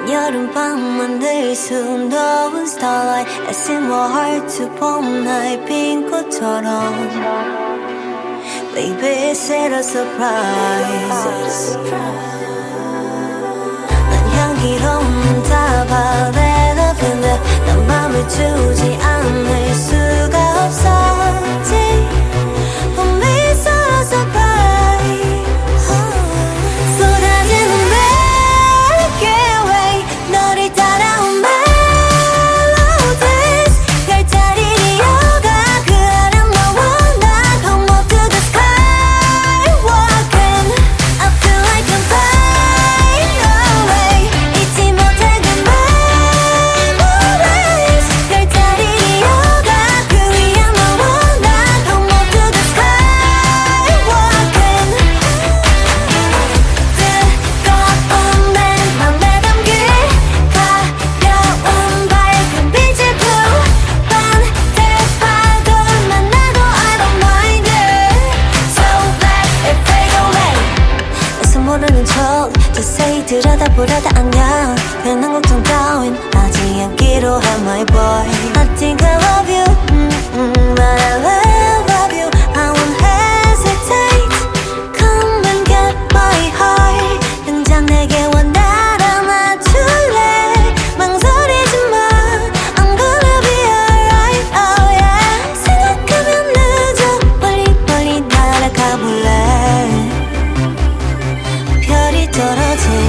여름밤만 늘 수놓은 starlight As in my heart to 봄 나의 빈 꽃처럼 Baby it's a surprise 난 향기로운 다발의 너인데 난 맘을 주지 않을 수가 없었지 봄이 it's a surprise 쏟아지는 Milky Way 너를 따라온 melodies 별자리를 이어가 그 아름 너와 나 Come up to the sky walking I feel like I'm flying away 잊지 못할 그 memories 별자리를 이어가 그 위에 너와 나 Come up to the sky walking 뜨거운 내 맘에 담긴 가벼운 밝은 빛을 반대 파도만 나도 I don't mind it So let it fade away 내서 모르는 척 자세히 들여다보려다 안녕 괜한 걱정 따윈 하지 않기로 해 my boy I think I love you but I love you I won't hesitate Come and get my heart 당장 내게 와 날 안아줄래 망설이지 마 I'm gonna be alright oh yeah 생각하면 늦어 멀리 멀리 날아가 볼래 별이 떨어진